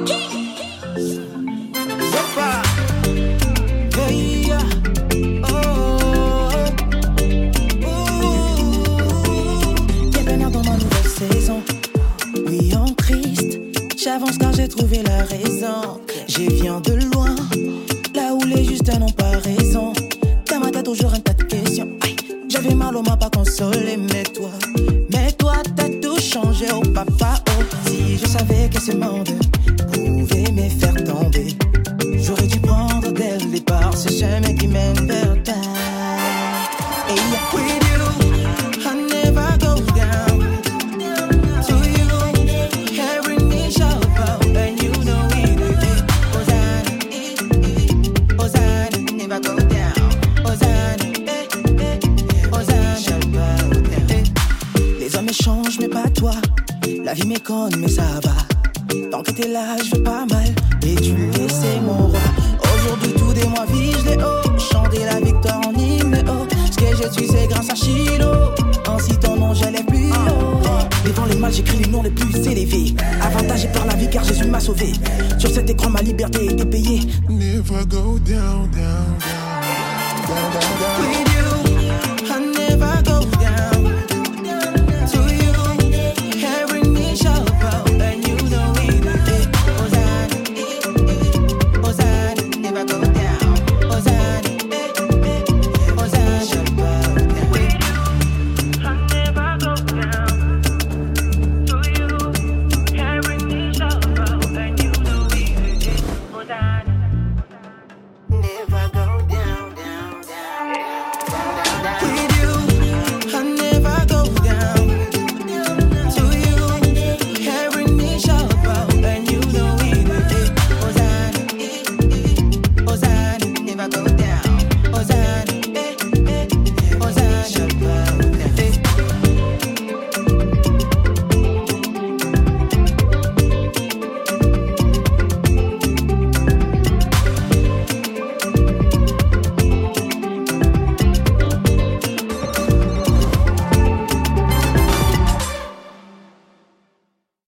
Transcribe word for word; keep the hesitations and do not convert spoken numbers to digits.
J'avance car j'ai trouvé la raison. Je viens de loin, là où les justes n'ont pas raison. Dans ma tête toujours un tas de questions. J'avais mal, on m'a pas consolé. Mais toi, mais toi t'as tout changé, oh papa, oh. Si je savais que ce monde pouvait me faire tomber, j'aurais dû prendre dès le départ ce chemin qui mène vers toi. Et yeah, with you, I never go down. To you, every knee shall bow, and you know it. Hosanna, eh, eh, Hosanna, never go down. Hosanna, eh, eh, Hosanna shall bow down. Les hommes changent, mais pas toi. La vie m'éconne, mais ça va. Tant que t'es là, je vais pas mal. Et tu le sais, mon roi. Aujourd'hui, tout des mois vise les hauts. Chanter la victoire en hymne, oh. Ce que je suis, c'est grâce à Chilo. Ainsi ton nom, je l'ai plus haut. Devant les mal, j'écris les noms les plus élevés. Avantagé par la vie, car Jésus m'a sauvé. Sur cet écran, ma liberté était payée. Never go down, down.